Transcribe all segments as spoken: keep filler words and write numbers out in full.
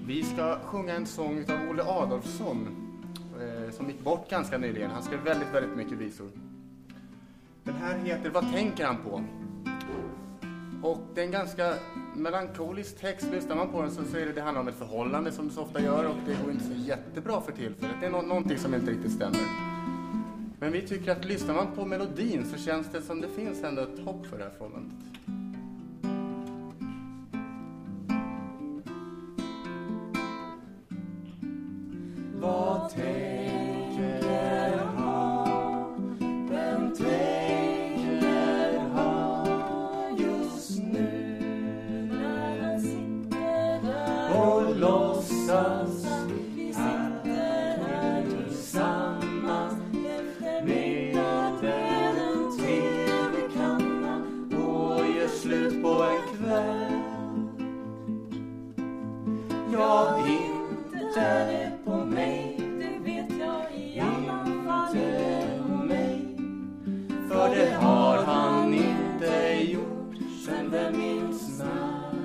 Vi ska sjunga en sång av Olle Adolfsson eh, som gick bort ganska nyligen. Han skrev väldigt, väldigt mycket visor. Den här heter Vad tänker han på? Och det är en ganska melankolisk text. Lyssnar man på den så säger det det handlar om ett förhållande som det så ofta gör, och det går inte så jättebra för tillfället. Det är no- någonting som inte riktigt stämmer. Men vi tycker att lyssnar man på melodin så känns det som det finns ändå ett hopp för det här förhållandet. Vad tänker han? Vem tänker han just nu? När han sitter där och låtsas vi sitter här tillsammans med en tv-kanna och gör slut på en kväll. Jag inte det på mig, det vet jag i alla fall inte på mig. För det har han inte gjort sen vem minns när.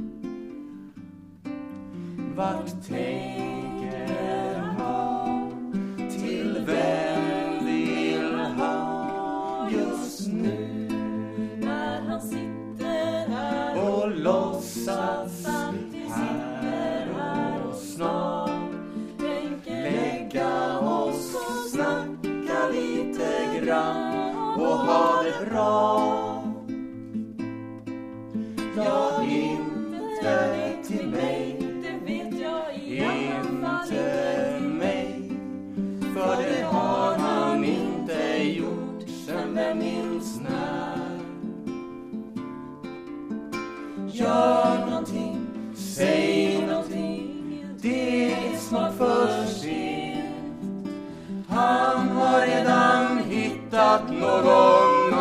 Vart tänker han? Till vem vill han just nu? När han sitter här och låtsas här och snart lägga oss och snacka lite grann och ha det bra. Ja, inte till mig, det vet jag i alla fall inte mig. För det har han inte gjort sen vem minns när. Gör någonting, säg någonting, det är snart för sent. Han har redan hittat någon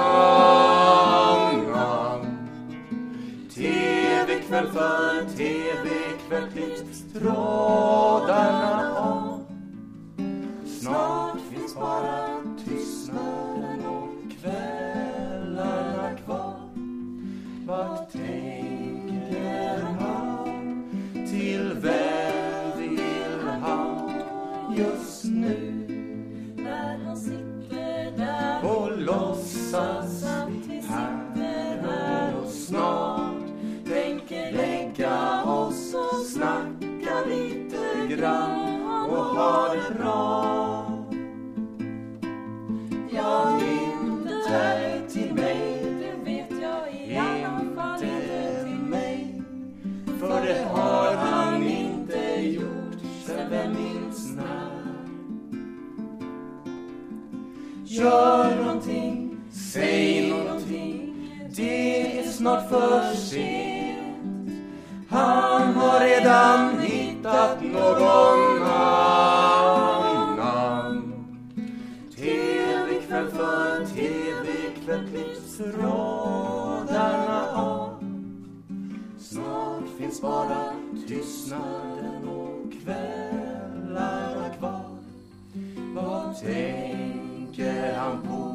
annan. Tv-kväll för tv-kväll klipps trådarna av. Snart finns bara tystnaden och kvällarna kvar. Vart tänker han? Till vem vill han just nu? När han sitter där och låtsas här och snart tänker lägga oss och snacka lite grann och ha det bra. Ja, inte till mig, det vet jag i alla fall inte till mig. För det har han inte gjort sen vem minns när. Gör någonting, säg någonting, det är snart för sent. Han har redan hittat någon annan. Tv-kväll för tv-kväll klipps rådarna av. Snart finns bara tystnaden och kvällarna kvar. Vad tänker han på?